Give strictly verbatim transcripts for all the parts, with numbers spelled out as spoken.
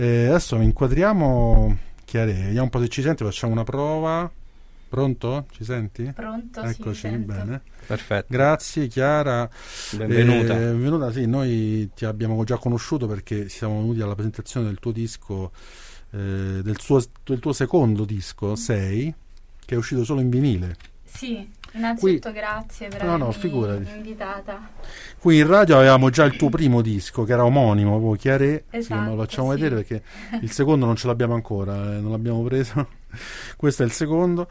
E adesso inquadriamo Chiare, vediamo un po' se ci senti, facciamo una prova. Pronto? Ci senti? Pronto, Eccoci, sì, sento. bene. Perfetto. Grazie Chiara. Benvenuta. Eh, benvenuta, sì, noi ti abbiamo già conosciuto perché siamo venuti alla presentazione del tuo disco, eh, del, suo, del tuo secondo disco, sei, che è uscito solo in vinile. Sì, innanzitutto Qui... grazie per no, no, avermi figurati. invitata. Qui in radio avevamo già il tuo primo disco che era omonimo, poi Chiare, Esatto, sì, ma lo facciamo sì. vedere perché il secondo non ce l'abbiamo ancora, eh, non l'abbiamo preso. Questo è il secondo,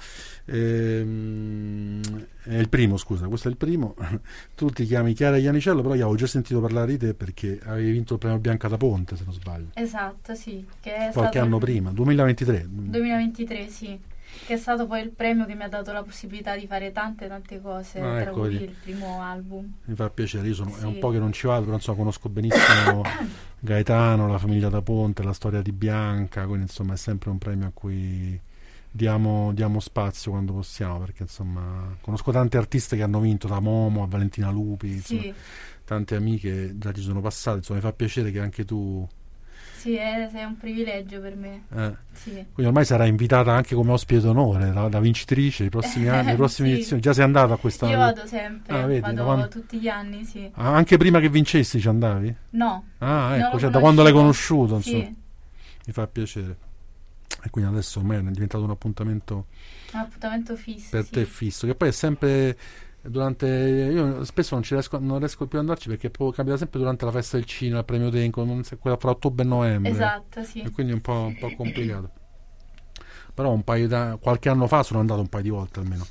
ehm, è il primo, scusa, questo è il primo. Tu ti chiami Chiara Iannicello, però io avevo già sentito parlare di te perché avevi vinto il premio Bianca da Ponte, se non sbaglio. Esatto, sì. Che è Qualche stato anno il... prima, duemilaventitré. duemilaventitré, sì. Che è stato poi il premio che mi ha dato la possibilità di fare tante tante cose, Ah, tra ecco, cui vedi. il primo album. Mi fa piacere, io sono, Sì. è un po' che non ci vado, però insomma conosco benissimo Gaetano, la famiglia da Ponte, la storia di Bianca, quindi insomma è sempre un premio a cui diamo, diamo spazio quando possiamo, perché insomma conosco tante artiste che hanno vinto, da Momo a Valentina Lupi, insomma, Sì, tante amiche già ci sono passate, insomma mi fa piacere che anche tu... sì, è, è un privilegio per me. Eh. Sì. Quindi ormai sarai invitata anche come ospite d'onore da, da vincitrice nei prossimi anni, le prossime Sì. edizioni. Già sei andata a questa? Io vado sempre, Ah, vedi, vado da quando- tutti gli anni, sì. Ah, anche prima che vincessi ci andavi? No, Ah, non ecco, lo cioè da quando l'hai conoscevo. conosciuto, insomma. Sì, Mi fa piacere. E quindi adesso ormai è diventato un appuntamento un appuntamento fisso, per sì. te fisso, che poi è sempre durante... Io spesso non ci riesco, non riesco più ad andarci perché poi capita sempre durante la festa del cinema, il premio Tenco, non so, quella fra ottobre e novembre. Esatto, sì. E quindi è un po', un po' complicato. Però un paio da, qualche anno fa sono andato un paio di volte almeno.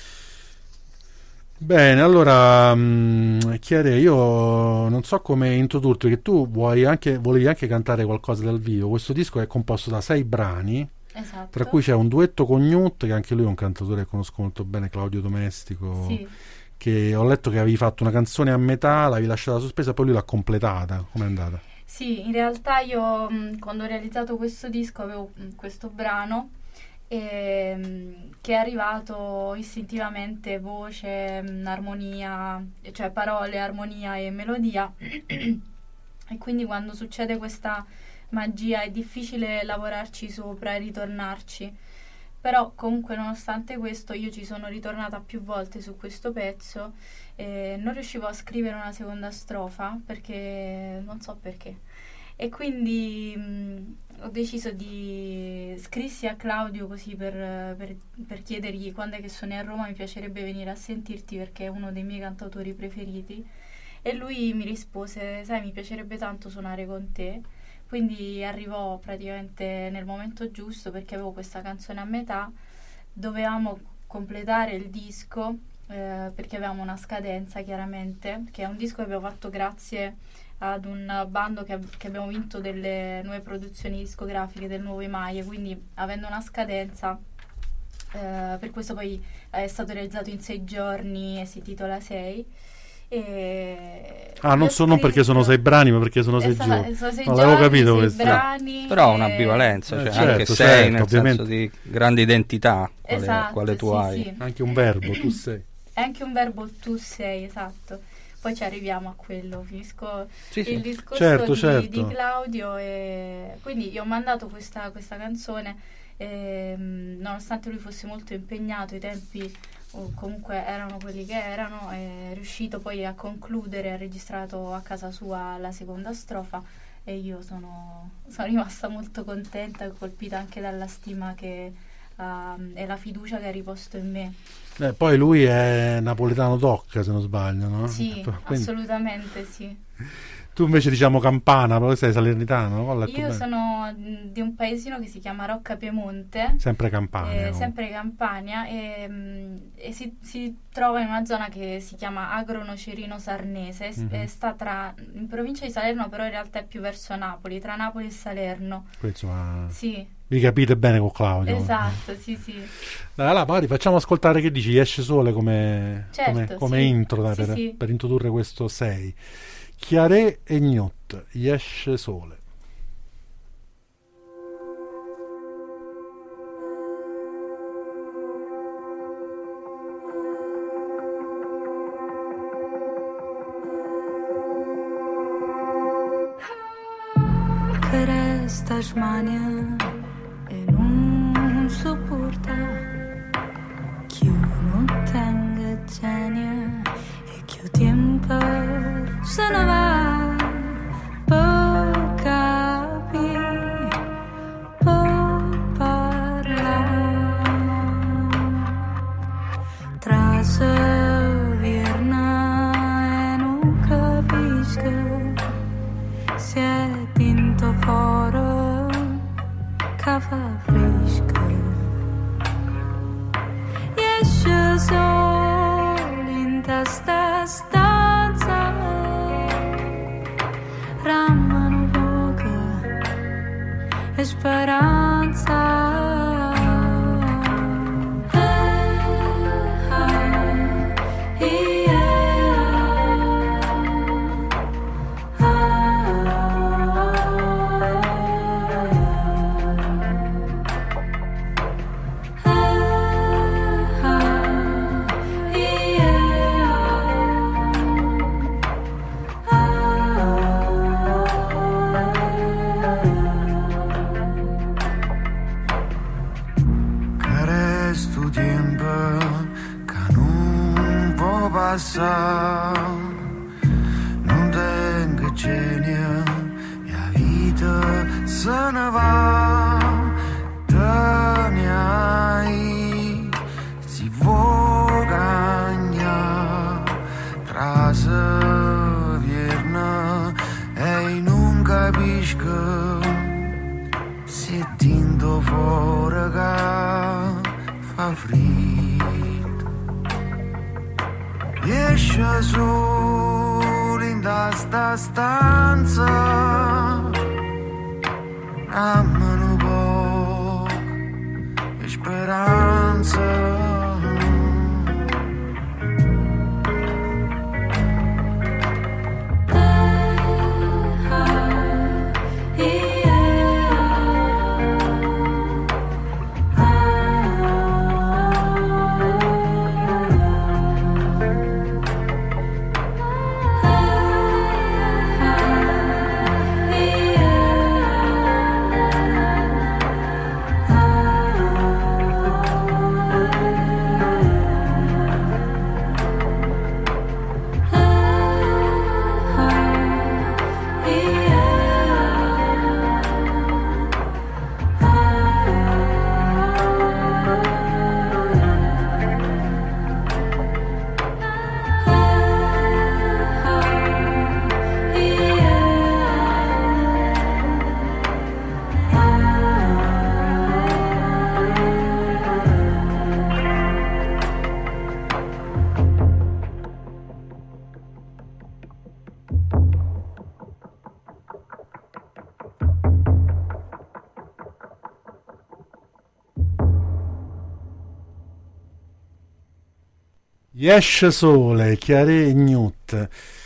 Bene, allora mh, Chiare, io non so come introdurti, perché tu vuoi anche, volevi anche cantare qualcosa dal vivo. Questo disco è composto da sei brani, Esatto. tra cui c'è un duetto con Newt, che anche lui è un cantatore che conosco molto bene, Claudio Domestico, Sì, che ho letto che avevi fatto una canzone a metà, l'avevi lasciata sospesa, poi lui l'ha completata. Com'è andata? sì, in realtà io mh, quando ho realizzato questo disco avevo mh, questo brano e, mh, che è arrivato istintivamente, voce, mh, armonia, cioè parole, armonia e melodia. E quindi quando succede questa magia è difficile lavorarci sopra e ritornarci. Però comunque nonostante questo io ci sono ritornata più volte su questo pezzo e non riuscivo a scrivere una seconda strofa perché non so perché. E quindi mh, ho deciso di scrissi a Claudio così per, per, per chiedergli quando è che sono a Roma mi piacerebbe venire a sentirti perché è uno dei miei cantautori preferiti. E lui mi rispose, sai, mi piacerebbe tanto suonare con te. Quindi arrivò praticamente nel momento giusto perché avevo questa canzone a metà, dovevamo completare il disco eh, perché avevamo una scadenza chiaramente, che è un disco che abbiamo fatto grazie ad un bando che, che abbiamo vinto delle nuove produzioni discografiche del Nuovo Emaille, quindi avendo una scadenza, eh, per questo poi è stato realizzato in sei giorni e si titola sei. E Ah, non, io so, non perché sono sei brani, ma perché sono sei Esatto, giorni. sono sei Non l'avevo giorni, capito sei questo. brani, Però ha e- un'ambivalenza, Eh, cioè certo, anche sei certo, nel ovviamente. senso di grande identità, quale, Esatto, quale tu sì, hai. sì. Anche un verbo, tu sei. È anche un verbo tu sei, esatto. Poi ci arriviamo a quello, finisco Sì, sì. il discorso Certo, di, certo. di Claudio e quindi gli ho mandato questa, questa canzone e, mh, nonostante lui fosse molto impegnato, i tempi oh, comunque erano quelli che erano, è riuscito poi a concludere, ha registrato a casa sua la seconda strofa e io sono, sono rimasta molto contenta e colpita anche dalla stima che uh, e la fiducia che ha riposto in me. Eh, poi lui è napoletano doc, se non sbaglio, no? Sì, Quindi, assolutamente sì. tu invece diciamo campana, però sei salernitano, no? Ho letto Io bene. sono mh, di un paesino che si chiama Rocca Piemonte, Sempre Campania. eh, oh. sempre Campania, e, mh, e si, si trova in una zona che si chiama Agro Nocerino Sarnese, s- Mhm. e sta tra, in provincia di Salerno, però in realtà è più verso Napoli, tra Napoli e Salerno. Quindi, insomma, Sì, vi capite bene con Claudio. esatto, sì, sì. Dai, allora, magari facciamo ascoltare che dici, esce sole come, Certo, come, come sì. intro dai, Sì, per, sì. per introdurre questo sei. Chiaré e Gnot, esce sole. Could esta smania e non sopporta che uno tenga genia e che il tempo se ne va per capire, per parlare tra Savierna e non capisco si è tinto fuori che fa fresco e esce solo in questa stanza ramano poca e speranza. Non tengo genio e la vita se ne va, te ne hai, si vuoi cagnare tra Savierna e non capisco se è tinto fuori che fa freddo. Esce solo in questa stanza, amano poco e speranza. Esce sole, Chiare e Gnut.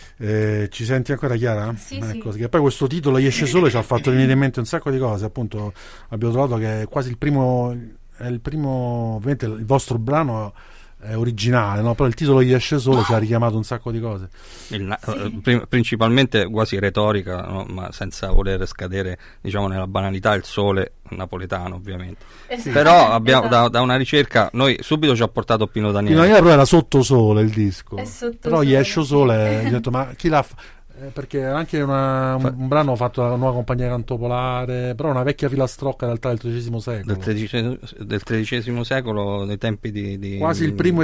Eh, ci senti ancora, Chiara? Sì, ecco, sì. Che poi questo titolo Esce sole ci ha fatto venire in mente un sacco di cose. Appunto abbiamo trovato che è quasi il primo, è il primo, ovviamente il vostro brano è originale, no? Però il titolo Esce sole ci ha richiamato un sacco di cose. Il, Sì. prim- principalmente quasi retorica, no? Ma senza voler scadere, diciamo, nella banalità, il sole napoletano ovviamente. Esatto. Però abbiamo Esatto. da, da una ricerca, noi subito ci ha portato Pino Daniele. Pino Daniele però era Sotto sole il disco, È Sotto però sole, gli Esce sì. sole, gli ho detto ma chi l'ha fa- eh, perché era anche una, un, un brano fatto dalla nuova compagnia Canto Polare, però una vecchia filastrocca in realtà del tredicesimo secolo, Del tredicesimo, del tredicesimo secolo, nei tempi di, di quasi il primo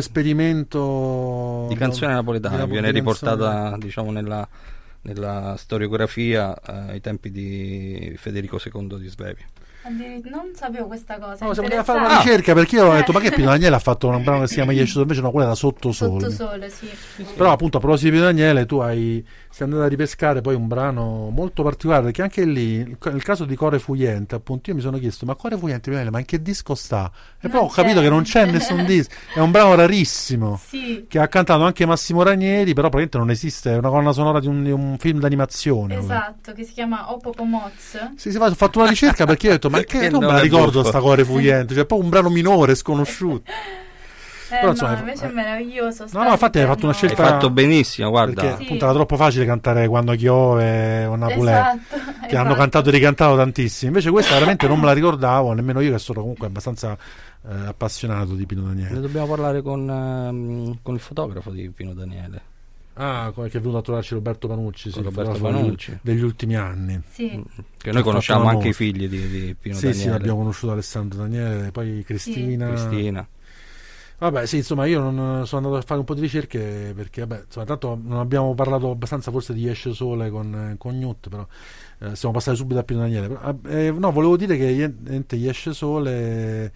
esperimento di canzone napoletana, di- viene di canzone. riportata, diciamo, nella, nella storiografia eh, ai tempi di Federico secondo di Svevia. Addir- non sapevo questa cosa. No, siamo andati a fare interessante. una ricerca perché io ho Eh. detto ma che Pino Daniele ha fatto un brano che si chiama Gli Esce sole, invece no, quella era Sotto sole. Sotto sole, sì. Però appunto a proposito di Pino Daniele tu hai sei andato a ripescare poi un brano molto particolare, perché anche lì nel caso di Core Fuyente appunto io mi sono chiesto ma Core Fuyente Pino Daniele, ma in che disco sta? E poi Non ho capito c'è. che non c'è nessun disco, è un brano rarissimo Sì, che ha cantato anche Massimo Ranieri, però praticamente non esiste, è una colonna sonora di un, di un film d'animazione. esatto, che si chiama Opopomoz. Sì, sì, ho fatto una ricerca perché io ho detto ma che, Che non me nome la ricordo buffo. sta Core Fuyente, cioè proprio un brano minore sconosciuto. Eh, Però, no, insomma, invece eh. è meraviglioso. No, no, infatti hai fatto una Hai scelta- fatto benissimo, guarda. Perché Sì. appunto era troppo facile cantare Quando piove o Napolè. Esatto. che hanno Esatto. cantato e ricantato tantissimo. Invece questa veramente non me la ricordavo, nemmeno io che sono comunque abbastanza eh, appassionato di Pino Ne Daniele. dobbiamo parlare con, ehm, con il fotografo di Pino Daniele. Ah, come che è venuto a trovarci Roberto Panucci, sì, Con il Roberto fotografo Panucci. degli ultimi anni. Sì, Che Ci noi ha conosciamo fatto la anche i mostra. figli di, di Pino Sì, Daniele. sì, abbiamo conosciuto Alessandro Daniele, poi Cristina. Cristina. Vabbè, sì, insomma, io non sono andato a fare un po' di ricerche perché, vabbè, insomma, tanto non abbiamo parlato abbastanza forse di Esce Sole con, con Newt, però eh, siamo passati subito a Pino Daniele. Però, eh, no, volevo dire che niente, gli Esce Sole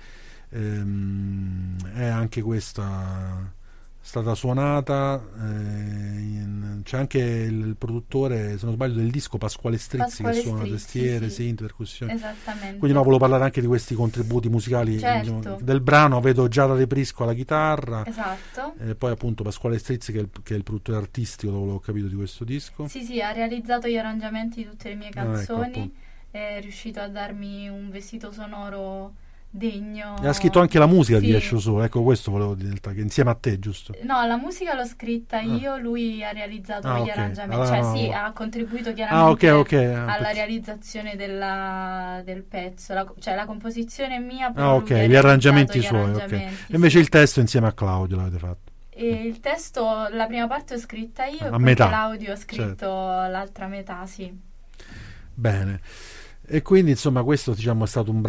ehm, è anche questa stata suonata, eh, in- c'è anche il, il produttore, se non sbaglio, del disco Pasquale Strizzi, Pasquale che suona Strizzi, tastiere, sì. synth, percussioni. esattamente. Quindi no, volevo parlare anche di questi contributi musicali. Certo. diciamo, del brano vedo Giada De Prisco alla chitarra, Esatto. e poi appunto Pasquale Strizzi che è il, che è il produttore artistico, da quello che ho capito, di questo disco. Sì, sì, ha realizzato gli arrangiamenti di tutte le mie Ah, ecco, canzoni, appunto. è riuscito a darmi un vestito sonoro degno. E ha scritto anche la musica Sì. di Esce Sole, ecco, questo volevo dire, in realtà, che insieme a te, giusto? No, la musica l'ho scritta Ah. io, lui ha realizzato Ah, gli ok. arrangiamenti, Allora, cioè no. sì, ha contribuito Ah, chiaramente ok, ok. ah, alla perché- realizzazione della, del pezzo, la, cioè la composizione è mia, però Ah, lui ok, ha gli realizzato arrangiamenti gli suoi, ok. arrangiamenti, E invece sì. il testo insieme a Claudio l'avete fatto. E il testo, la prima parte l'ho scritta io A e poi metà. Claudio ha scritto Certo. l'altra metà, sì. Bene. E quindi insomma questo diciamo è stato un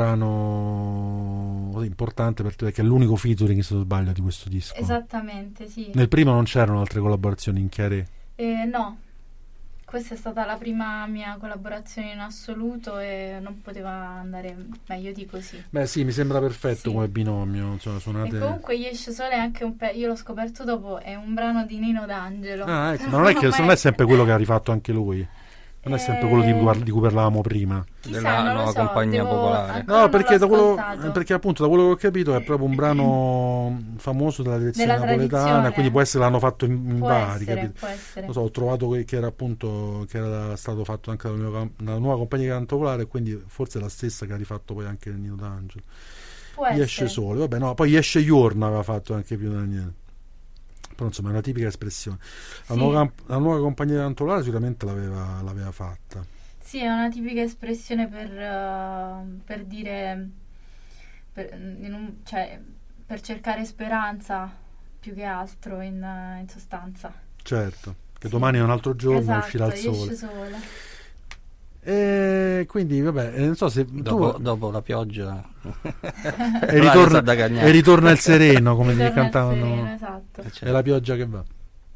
brano così importante per te, perché è l'unico featuring, se non sbaglio, di questo disco. Esattamente, sì. Nel primo non c'erano altre collaborazioni in chiare. Eh, no, questa è stata la prima mia collaborazione in assoluto e non poteva andare meglio di così. Beh sì, mi sembra perfetto Sì. come binomio, insomma, suonate. E comunque Gli Esce Sole è anche un pe- io l'ho scoperto dopo, è un brano di Nino D'Angelo. Ah, ecco, ma non è che non è sempre quello che ha rifatto anche lui. Non è sempre quello di cui, par- di cui parlavamo prima. Chissà, della non lo nuova so, compagnia devo- popolare. ancora No, non perché, l'ho da quello, ascoltato. perché appunto da quello che ho capito è proprio un brano famoso della direzione Della napoletana, tradizione. quindi può essere l'hanno fatto in, in Può vari, essere, capito? può essere. Lo so, ho trovato che, che era appunto che era stato fatto anche dalla, nuova- dalla nuova compagnia canto popolare, e quindi forse è la stessa che ha rifatto poi anche Nino D'Angelo. Può Gli essere. Esce Sole, vabbè, no, poi Gli Esce Giorno aveva fatto anche più Daniele. Però insomma è una tipica espressione. La, Sì. nuova, la nuova compagnia canto popolare sicuramente l'aveva, l'aveva fatta. Sì, è una tipica espressione per, uh, per dire, per, in un- cioè, per cercare speranza più che altro in, uh, in sostanza. Certo, che Sì. domani è un altro giorno, Esatto, uscirà il sole. esce sole. E quindi vabbè, eh, non so se Dopo, tu dopo la pioggia e l'aria ritorna, sa da cagnare. e ritorna il sereno, come si Ritorna il cantavano. sereno, esatto. Eh, È certo. la pioggia che va.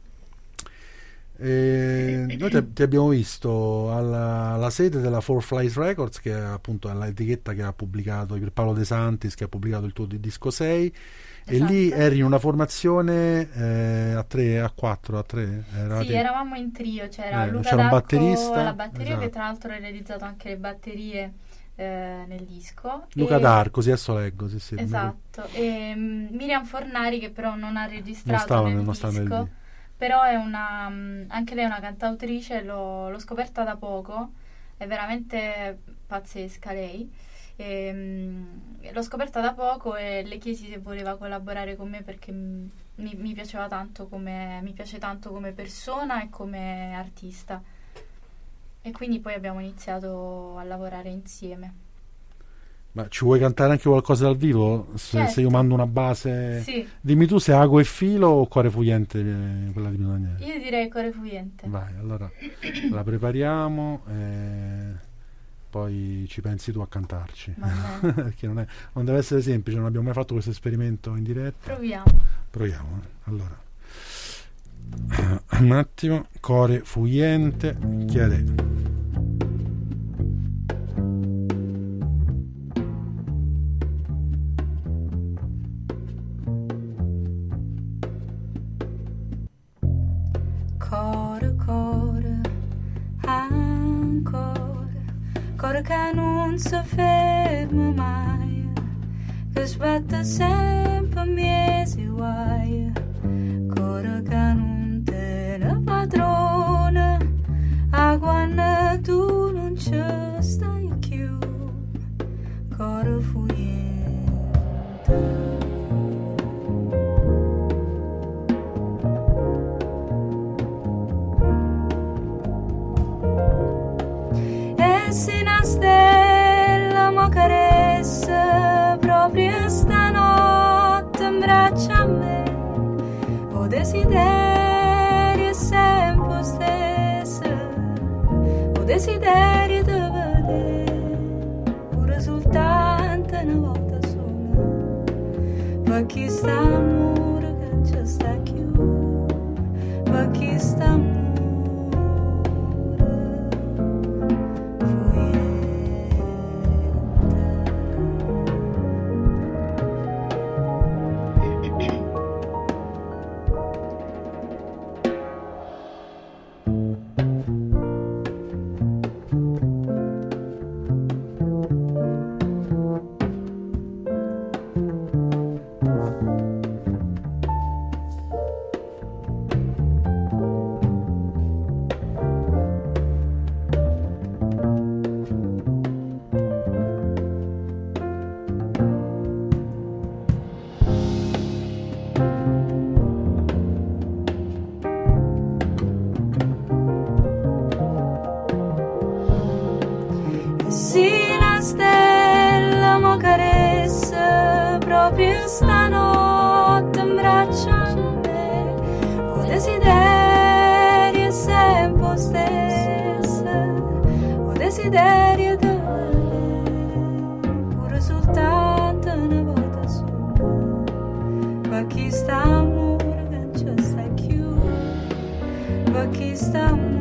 E noi ti, ti abbiamo visto alla, alla sede della Four Flies Records, che è appunto l'etichetta che ha pubblicato per Paolo De Santis, che ha pubblicato il tuo di- disco sei, e Esatto. lì eri in una formazione eh, a tre, a quattro, a tre. Sì, Eravate- eravamo in trio, c'era Eh, Luca c'era un Dacco batterista, alla batteria, esatto. che tra l'altro ha realizzato anche le batterie eh, nel disco. Luca e- D'Arco, sì, adesso leggo, sì, sì. Esatto, e mm, Miriam Fornari, che però non ha registrato Non stava nel nel- non stava nel disco, disco. però è una, mm, anche lei è una cantautrice, l'ho, l'ho scoperta da poco, è veramente pazzesca lei. E, mm, l'ho scoperta da poco e le chiesi se voleva collaborare con me perché mm, mi, mi piaceva tanto come, mi piace tanto come persona e come artista. E quindi poi abbiamo iniziato a lavorare insieme. Ma ci vuoi cantare anche qualcosa dal vivo? Se, Certo. se io mando una base, Sì, dimmi tu se Ago e Filo o Cuore Fugliente, eh, quella di Pino Daniele. io direi Cuore Fugliente. Vai, allora la prepariamo e poi ci pensi tu a cantarci. Va bene. Perché non, è, non deve essere semplice, non abbiamo mai fatto questo esperimento in diretta. Proviamo. Proviamo, eh. Allora. Un attimo, Cuore Fugliente, chiare. Core, core, ancora, core che non si ferma mai, che sbatte sempre mesi guai, core che non te ne padrona, a quando tu non ci stai più, core fuggente. E se una volta sola, ma chi sta amore che ci sta più, ma chi sta amore proprio stanotte in braccio a me, o desiderio è sempre stesso, o desiderio di pure soltanto una volta sola, ma chi sta amore che ci sta più, ma chi sta amore.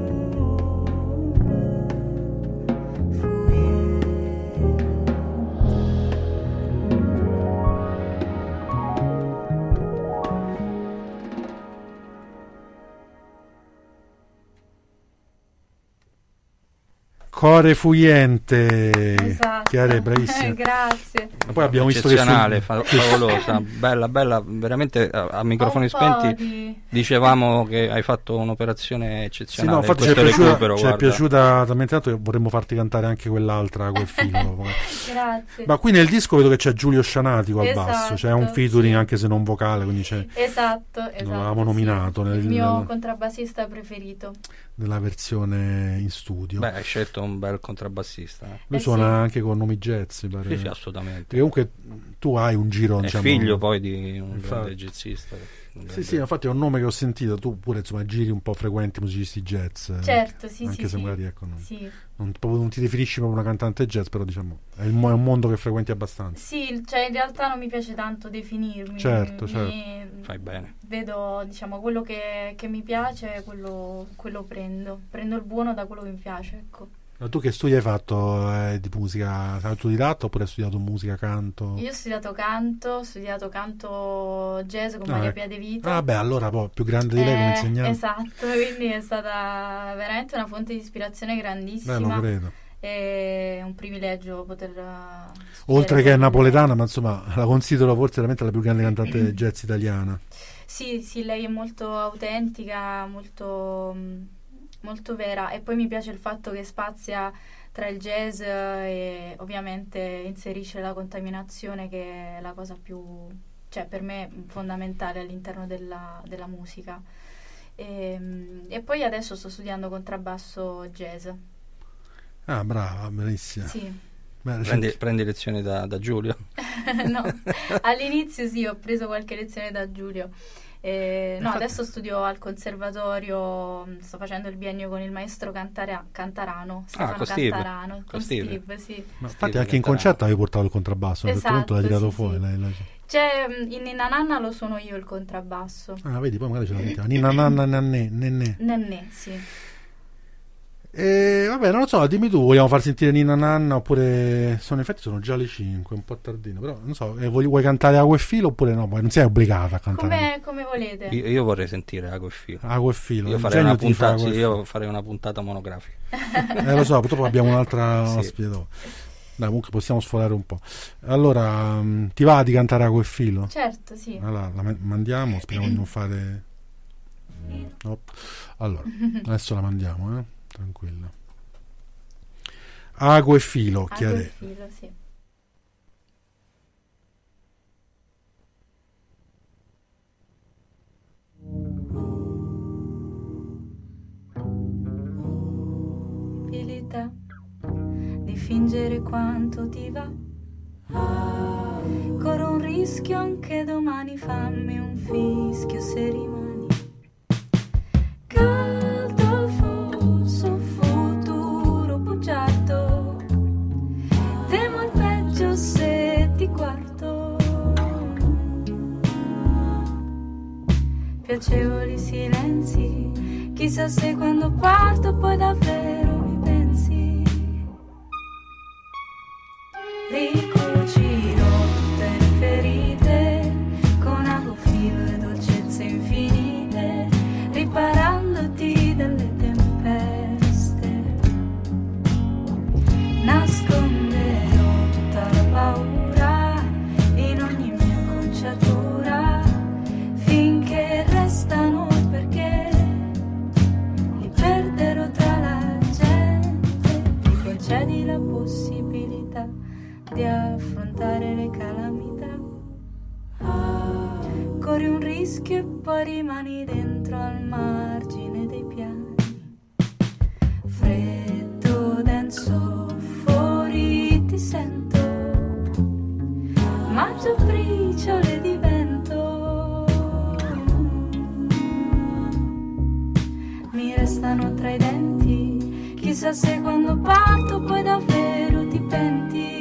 Core Fuyente, esatto. Chiara, bravissima. Grazie. Ma poi abbiamo visto che eccezionale, fa- favolosa, bella, bella, veramente a, a microfoni spenti di... dicevamo che hai fatto un'operazione sì, eccezionale. no, infatti ci è, Questo piaciuta, recupero, ci è guarda. piaciuta talmente tanto che vorremmo farti cantare anche quell'altra, quel filo. Grazie. Ma qui nel disco vedo che c'è Giulio Scianatico al Esatto, basso, c'è un featuring sì. anche se non vocale, quindi c'è, Esatto, esatto. lo avevamo nominato sì. nel, il mio nel, contrabbassista preferito. nella versione in studio. Beh, hai scelto un bel contrabbassista. Eh. Lui eh suona sì. anche con nomi jazz, mi pare. Sì, sì, assolutamente. Perché comunque tu hai un giro, È diciamo, figlio poi di un Infatti. grande jazzista. un Sì, grande- sì, infatti è un nome che ho sentito, tu pure insomma giri un po' frequenti musicisti jazz. eh, Certo, sì, anche sì, se sì. magari ecco, non, Sì. non, proprio non ti definisci proprio una cantante jazz, però diciamo è, il mo- è un mondo che frequenti abbastanza. Sì, cioè in realtà non mi piace tanto definirmi. Certo, mi- certo. Fai bene. Vedo, diciamo, quello che, che mi piace, quello, quello prendo. Prendo il buono da quello che mi piace, ecco. Ma tu che studi hai fatto eh, di musica? Sei autodidatta oppure hai studiato musica, canto? Io ho studiato canto, ho studiato canto jazz con Ah, Maria ecco. Piadevita. Ah beh, allora poi, più grande di lei come Eh, insegnante. Esatto, quindi è stata veramente una fonte di ispirazione Beh, lo grandissima. credo. È un privilegio poter eh, studiare Oltre che è con lei. napoletana, ma insomma la considero forse veramente la più grande cantante jazz italiana. Sì, sì, lei è molto autentica, molto, mm, molto vera, e poi mi piace il fatto che spazia tra il jazz e ovviamente inserisce la contaminazione, che è la cosa più, cioè per me fondamentale all'interno della, della musica. E, e poi adesso sto studiando contrabbasso jazz. Ah, brava, bellissima. Sì. Beh, Prendi, recenti- prendi lezioni da, da Giulio. No, all'inizio sì, ho preso qualche lezione da Giulio. Eh, no, Infatti- adesso studio al conservatorio, mh, sto facendo il biennio con il maestro Cantara- Cantarano, Stefano con Steve. Cantarano, con Con Steve. Steve, sì. Ma infatti Stile anche in Cantarano. concerto avevi portato il contrabbasso, a un certo punto l'hai Esatto, tirato sì, fuori. sì. lei- lei- Cioè, mh, in Ninna Nanna lo suono io il contrabbasso. Ah, vedi, poi magari ce la mettiamo. Ninna nanna nanne, nenne. Nennè, sì. E vabbè, non lo so, dimmi tu, vogliamo far sentire Ninna Nanna oppure sono infatti sono già le cinque, un po' tardino, però non so, eh, vuoi, vuoi cantare Acqua e Filo oppure no? Poi non sei obbligata a cantare Come, come volete. Io, io vorrei sentire Ago e Filo. Acqua e Filo. Io il farei, genio una ti fa puntata, Acqua sì, e io farei una puntata monografica. Filo. Eh, lo so, purtroppo abbiamo un'altra Sì. ospite dopo. Dai, comunque possiamo sforare un po'. Allora, mh, ti va di cantare Acqua e Filo? Certo, sì. Allora, la ma- mandiamo, speriamo di non fare... Op. Allora, adesso la mandiamo, eh? Tranquilla. Ago e Filo, Ago chiare. e filo, sì. Abilità di fingere quanto ti va. Corro un rischio anche domani, fammi un fischio se rimani. Caldo, falso, futuro bugiardo. Temo il peggio se piacevoli silenzi, chissà se quando parto poi davvero mi pensi. Ricucirò tutte le ferite con agofilo e dolcezze infinite, riparandoti dalle tempeste. Nasconderò tutta la paura in ogni mia acconciatura, finché restano, perché li perderò tra la gente. Mi concedi la possibilità di affrontare le calamità. Corri un rischio e poi rimani dentro al margine dei piani. Freddo, denso, fuori ti sento, ma già briciole di vento mi restano tra i denti, chissà se quando parto poi davvero ti penti.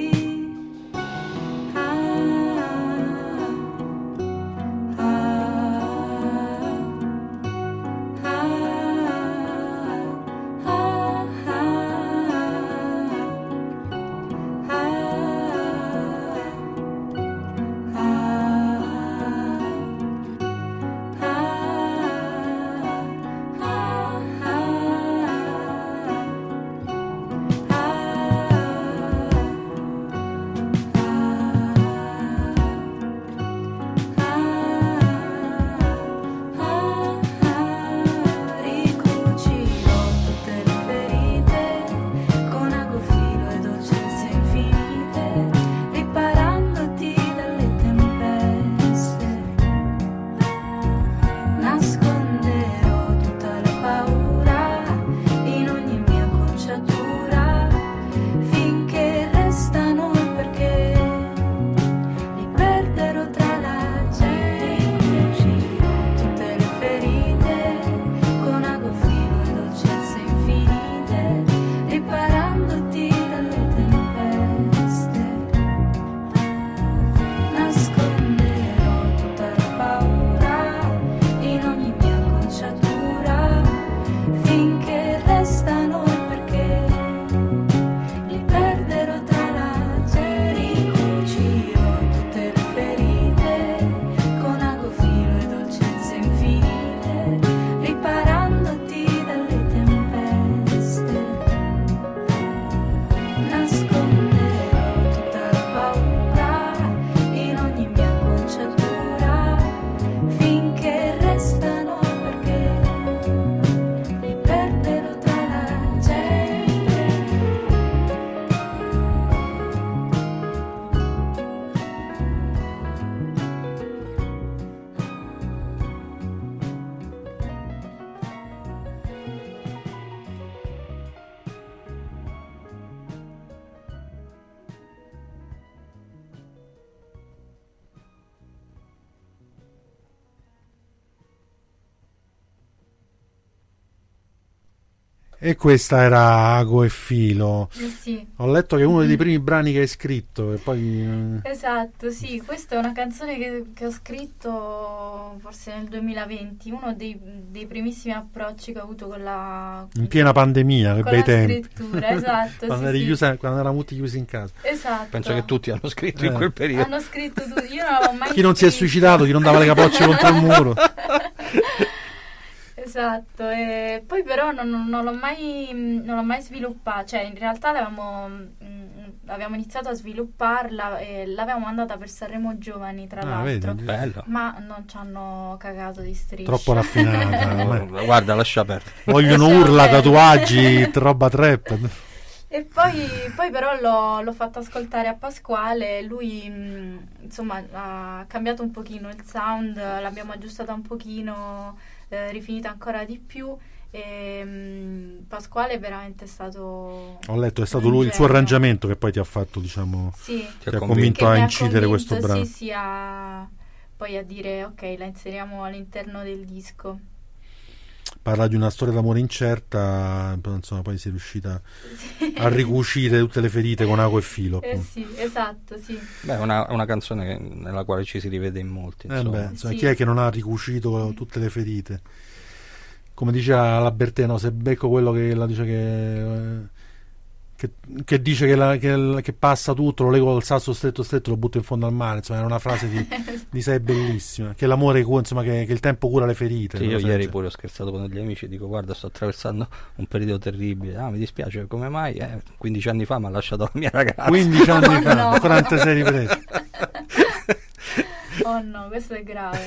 E questa era Ago e Filo. Eh sì. Ho letto che è uno dei primi brani che hai scritto e poi... Esatto, sì, questa è una canzone che, che ho scritto forse nel duemilaventi, uno dei, dei primissimi approcci che ho avuto con la... In piena pandemia, che con bei la tempi. scrittura, esatto. quando, sì, eri sì. chiusa, quando eravamo tutti chiusi in casa. Esatto. Penso che tutti hanno scritto Eh. in quel periodo. Hanno scritto tutti, io non l'avevo mai Chi non si è scritto. suicidato, chi non dava le capocce contro il muro. Esatto, e poi però non, non- non l'ho mai, non l'ho mai sviluppata, cioè in realtà l'avevamo, mm, avevamo iniziato a svilupparla e l'avevamo mandata per Sanremo Giovani, tra Ah, l'altro, vedi? Bello. ma non ci hanno cagato di strisce. Troppo raffinata. ormai. Guarda, lascia perdere. Vogliono Lasciamo urla, perdere. tatuaggi, roba trap. E poi, poi però l'ho, l'ho fatto ascoltare a Pasquale, lui mh, insomma ha cambiato un pochino il sound, l'abbiamo aggiustata un pochino, eh, rifinita ancora di più e mh, Pasquale è veramente stato... Ho letto, è stato un lui il suo genio. arrangiamento che poi ti ha fatto, diciamo, Sì, Ti ha ti ha convinto. convinto che a mi ha incidere convinto, questo brano. Sì, sì, a- poi a dire ok, la inseriamo all'interno del disco. parla di una storia d'amore incerta, però, insomma, poi si è riuscita Sì. a ricucire tutte le ferite con ago e filo. Eh sì, esatto, sì. Beh, è una, una canzone che- nella quale ci si rivede in molti. Eh insomma. beh, insomma, Sì. chi è che non ha ricucito tutte le ferite? Come diceva la Bertè, no, se becco quello che la dice che, eh, che, che dice che, la- che l- che passa tutto, lo leggo al sasso stretto stretto, lo butto in fondo al mare. Insomma, è una frase di, di sé bellissima. Che l'amore, cu- insomma, che, che il tempo cura le ferite. Sì, una io cosa del ieri genere. pure ho scherzato con degli amici, dico guarda sto attraversando un periodo terribile, ah mi dispiace, come mai? Eh, quindici anni fa mi ha lasciato la mia ragazza. quindici anni Oh, fa, no. ancora non te sei ripreso. Oh no, questo è grave.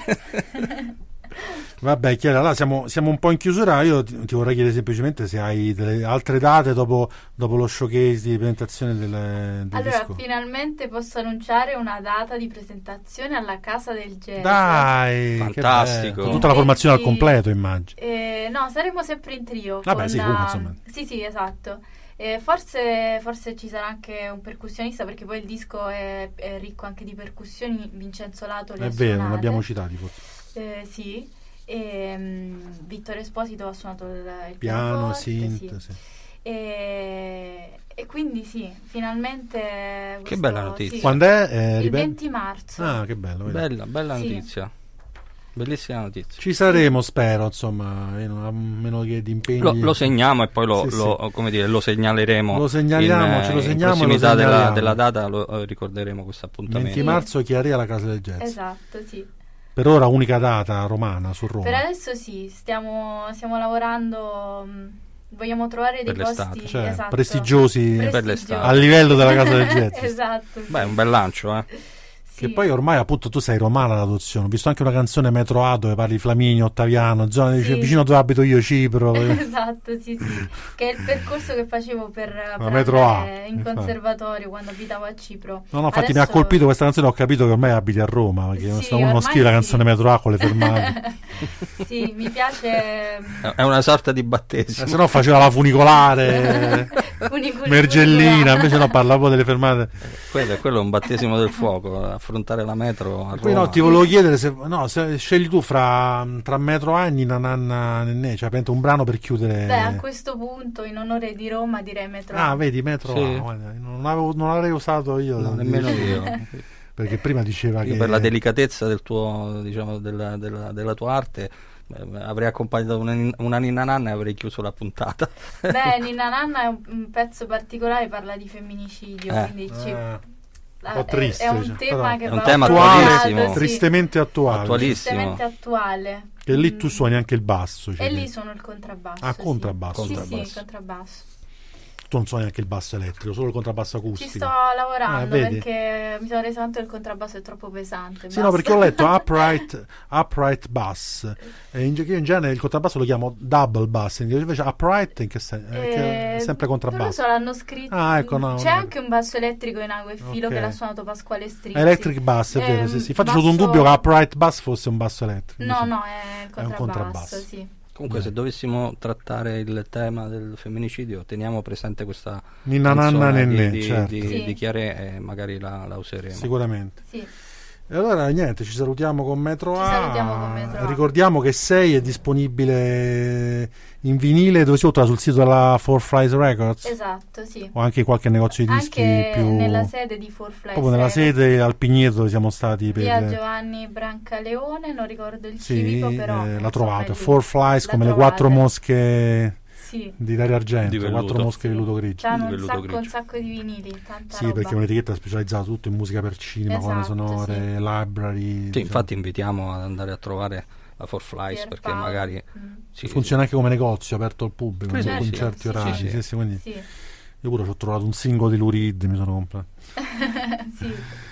Vabbè, Chiara, allora siamo, siamo un po' in chiusura. Io ti, ti vorrei chiedere semplicemente se hai delle altre date dopo, dopo lo showcase di presentazione del, del Allora, disco. finalmente posso annunciare una data di presentazione alla Casa del Jazz. Dai, che Fantastico. bello. Con tutta la formazione al venti completo, immagino. Eh, no, saremo sempre in trio. Vabbè, con, sì, comunque, ah, insomma. Sì, sì, esatto. Eh, forse, forse ci sarà anche un percussionista, perché poi il disco è, è ricco anche di percussioni. Vincenzo Lato le È ha vero, non suonate. abbiamo citati forse. Eh, sì. E, mm, Vittorio Esposito ha suonato il, il Piano, pianoforte, synth, sì. sì. E, e quindi sì, finalmente Che questo- bella notizia. sì. Quando è? Eh, Il ripet- venti marzo. Ah, che bello. vedi. Bella, bella Sì. notizia. Bellissima notizia. Ci saremo, spero, insomma, eh, non- a meno che di impegni. Lo, lo segniamo e poi lo, Sì, lo- come dire, lo segnaleremo. Lo segnaliamo, in, ce lo in segniamo e lo prossimità della, segnaliamo. della data lo eh, ricorderemo questo appuntamento. venti marzo, Chiari alla Casa del Jazz. Esatto, sì. Per ora unica data romana su Roma. Per adesso sì, stiamo, stiamo lavorando, mh, vogliamo trovare dei Per l'estate. posti Cioè, esatto, prestigiosi Per l'estate. a livello della Casa del Jazz. Esatto. Sì. Beh, è un bel lancio, eh. Sì. Che poi ormai appunto tu sei romana d'adozione. Ho visto anche una canzone Metro A dove parli Flaminio, Ottaviano, zona Sì. vicino dove abito io, Cipro. Esatto, sì, sì, che è il percorso che facevo per, per metro A, andare in infatti. conservatorio quando abitavo a Cipro. No, no, infatti mi ha Adesso- colpito questa canzone, ho capito che ormai abiti a Roma, perché Sì, se uno ormai scrive la sì. canzone Metro A con le fermate. Sì, mi piace È una sorta di battesimo. Eh, se no faceva la funicolare, Funicolo- Mergellina, invece no, parlavo delle fermate. Quello, è- quello è un battesimo del fuoco, affrontare la metro a Poi Roma. no, ti volevo chiedere se, no, se scegli tu fra, tra Metro A e Nina Nanna Nennè, cioè prende un brano per chiudere. Beh, a questo punto, in onore di Roma, direi Metro Ah, A. vedi, Metro Sì. A, guarda, non, avevo, non l'avrei usato io. No, nemmeno io. Perché prima diceva Io che per la delicatezza del tuo, diciamo, della, della- della tua arte eh, avrei accompagnato una, nin- una ninna nanna e avrei chiuso la puntata. Beh, Ninna Nanna è un, un pezzo particolare, parla di femminicidio, Eh. quindi ci- Ah, ah, po' è- triste, è, un cioè, tema però- che È un va tema affrontato, attualissimo. sì, tristemente attuale. Attualissimo. tristemente attuale. Che lì tu Mm. suoni anche il basso. Cioè E che- lì suono il contrabbasso. Ah, sì. contrabbasso. Sì, sì, Contrabbasso. contrabbasso. Tu non suoni anche il basso elettrico, solo il contrabbasso Ci acustico. sto lavorando Eh, vedi? perché mi sono resa conto che il contrabbasso è troppo pesante. Sì, no, basta. perché ho letto upright, upright bass. E in, io in genere il contrabbasso lo chiamo double bass, invece upright in che senso? Eh, è sempre Non lo contrabbasso. so, l'hanno scritto. Ah, ecco, no, C'è no. anche un basso elettrico in ago e filo Ok. che l'ha suonato Pasquale Strizzi. Electric bass, è vero, Ehm, sì, sì. Infatti ho avuto un basso- dubbio che upright bass fosse un basso elettrico. No, invece- no, è il È un contrabbasso, contrabbasso. sì. Comunque, Beh. se dovessimo trattare il tema del femminicidio, teniamo presente questa Ninna Nanna canzone Nennè, di, di, certo. di, Sì. di Chiaré e magari la, la useremo. Sicuramente. Sì. E allora niente, ci salutiamo con Metro Ci A. salutiamo con Metro A. Ricordiamo che sei è disponibile in vinile dove si trova sul sito della Four Flies Records Esatto, sì. o anche in qualche negozio di dischi Anche più nella sede di Four Flies proprio nella Records. sede al Pigneto dove siamo stati per Via Giovanni Brancaleone, non ricordo il sì, civico, però eh, insomma, l'ha trovato. è lì. Four Flies La come le trovate. quattro mosche Sì. di Dario Argento, Di velluto. quattro mosche di velluto grigio. C'hanno un Velluto sacco, grigio. un sacco di vinili, tanta Sì, roba. perché è un'etichetta specializzata tutto in musica per cinema, colonne Esatto, sonore, library. Sì, diciamo. infatti invitiamo ad andare a trovare la Four Flies Pier perché Paolo. magari Mm. sì, funziona anche come negozio aperto al pubblico, Sì, con sì, concerti sì, orari. sì, Sì, sì. sì, quindi Sì. io pure ci ho trovato un singolo di Lou Reed, mi sono comprato. Sì.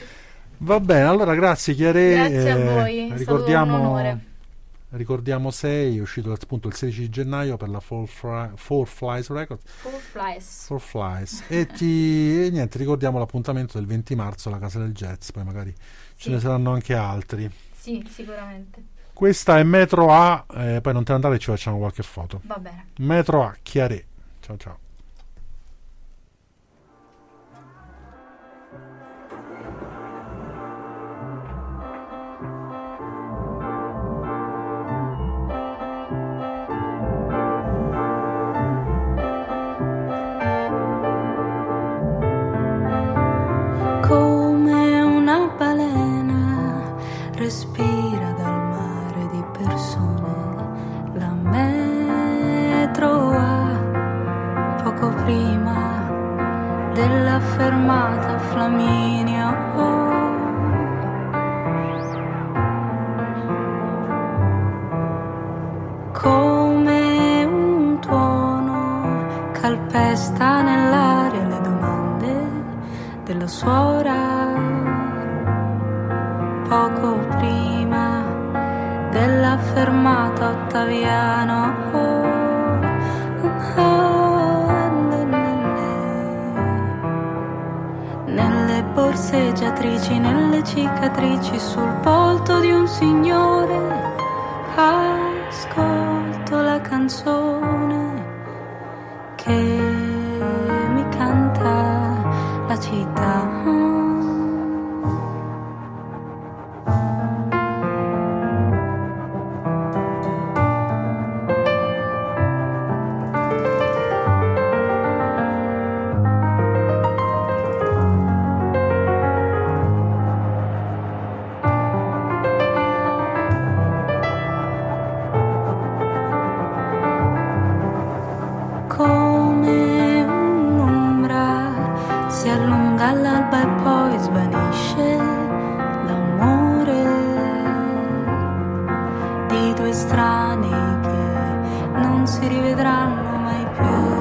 Va bene, allora grazie Chiaré. Grazie a eh, voi, è stato ricordiamo, un onore. ricordiamo sei, è uscito appunto il sedici gennaio per la Four, Fri- Four Flies Records. Four Flies. Four Flies. e, ti, e niente, ricordiamo l'appuntamento del venti marzo alla Casa del Jazz, poi magari ce Sì. ne saranno anche altri. Sì, sicuramente. Questa è Metro A, eh, poi non te ne andare e ci facciamo qualche foto. Va bene. Metro A, Chiaré. Ciao ciao. come una balena respira dal mare di persone. La metro ha poco prima della fermata Flaminio. Oh. Come un tuono calpesta nell'aria le domande della suora, poco prima della fermata Ottaviano. Oh, oh, le, le, le. Nelle borseggiatrici, nelle cicatrici sul volto di un signore ascolto la canzone che mi canta la città. Come un'ombra si allunga all'alba e poi svanisce l'amore di due estranei che non si rivedranno mai più.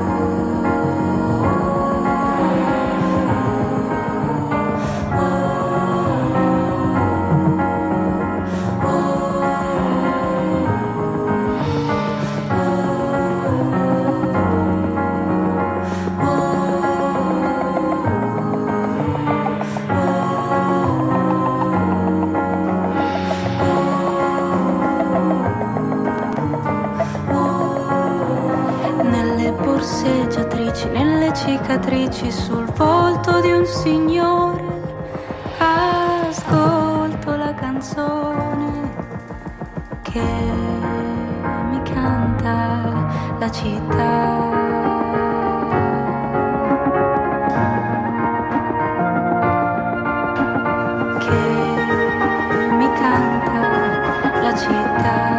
Borseggiatrici, nelle cicatrici sul volto di un signore ascolto la canzone che mi canta la città. Che mi canta la città.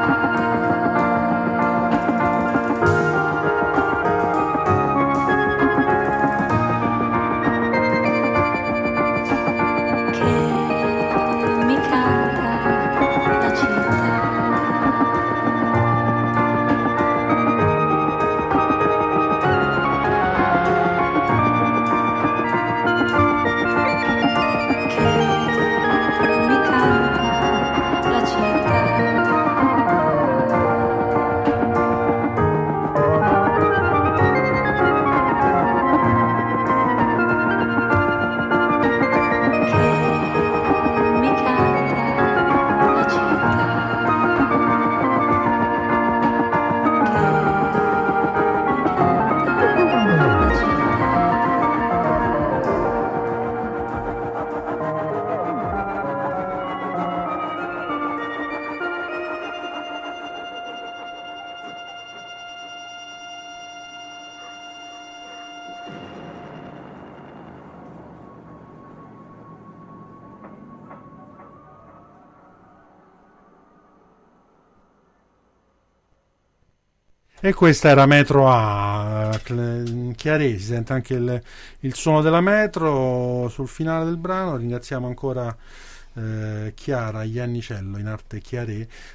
E questa era Metro A, Chiaré, si sente anche il, il suono della metro sul finale del brano. Ringraziamo ancora eh, Chiara Iannicello, in arte Chiaré,